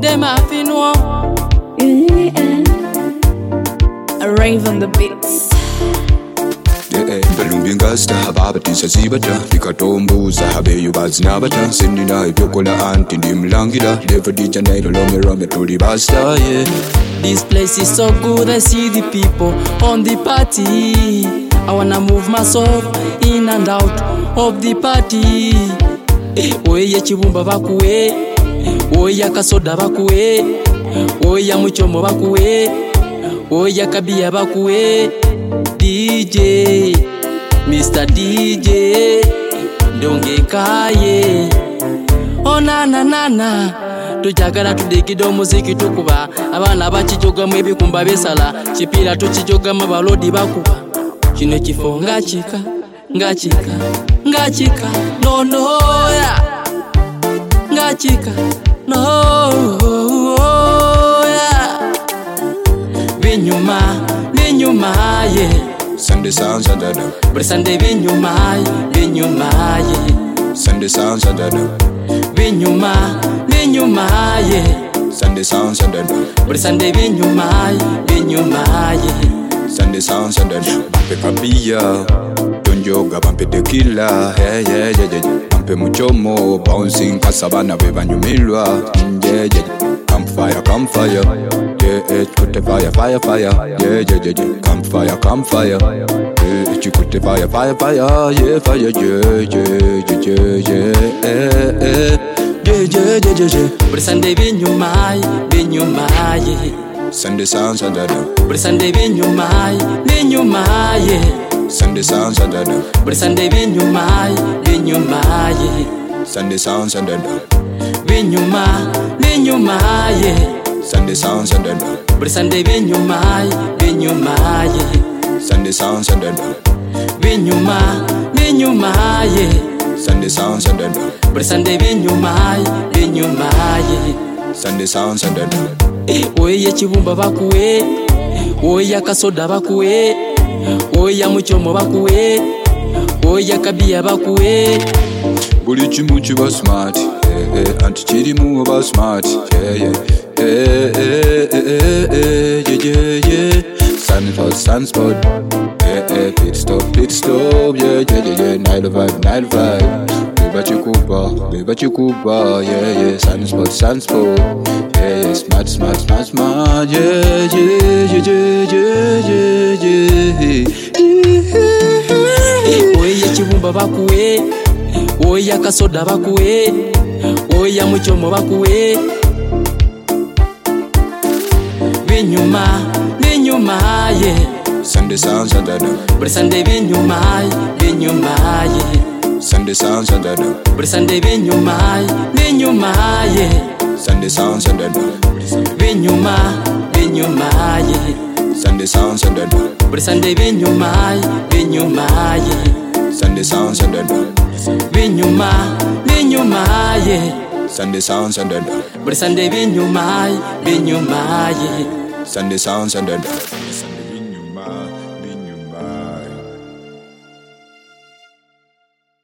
them afinwo. Rave on the beats. Balumbingasta ababatisa zibata likatombuza habeyo bazinabata sendina ibyokola anti ndimlangira Levo di Janeiro lome tuli basta yeah. This place is so good, I see the people on the party. I wanna move myself in and out of the party. Oya chibumba bakuwe, oya kasoda bakuwe, oya muchomo bakuwe, oya kabia bakuwe. DJ, Mr. DJ, donge kaye. Oh na na na na, tujagala tudekido muziki tukuba. Abana bachijoga mwebi kumba besala, chipira tuchijoga mabalodi bakuba. Kino kifo ngachika, no no ya. Ngachika, no ya. Vinyuma yeah. Sunday sounds under them. But Sunday vinyuma yeah. Sunday sounds under them. Vinyuma yeah. Sunday sounds under them. But Sunday vinyuma yeah. Sunday sounds under them. Bampe kabia, donjoga bampe tequila, yeah. Bampe muchomo, bouncing kasabana bebanyumilwa, yeah. Campfire, yeah. Put fire, yeah. Campfire, yeah. You put the fire, yeah. Fire, yeah. But Sunday vinyuma yeah. Sunday sounds under them. But Sunday vinyuma yeah. Sunday sounds under them. But Sunday vinyuma yeah. Sunday sounds under them. Vinyuma yeah. Sunday sounds under them. But Sunday vinyuma yeah. Sunday sounds under them. Vinyuma yeah. Sunday sounds under them. But Sunday vinyuma yeah. Sunday sounds under them. Oya chibumba bakuwe, oya kasoda bakuwe, oya muchomo bakuwe, oya kabia bakuwe. Buli chimu chiba smart, anti chirimu aba smart, yeah. Sunspot, yeah. Pit stop, yeah. 9 to 5. Beba chikuba, yeah. Sunspot, yeah. Smart, yeah. Oya chibumba bakuwe, oya kasoda bakuwe, oya muchomo bakuwe. Vinyuma yeah. Sunday sounds under them. But Sunday vinyuma yeah. Sunday sounds under them. But Sunday vinyuma yeah. Sunday sounds under them. Vinyuma yeah. Sunday sounds under them. But Sunday vinyuma yeah. Sunday sounds under them. Vinyuma yeah. Sunday sounds under them. But Sunday vinyuma yeah. Sunday sounds under them.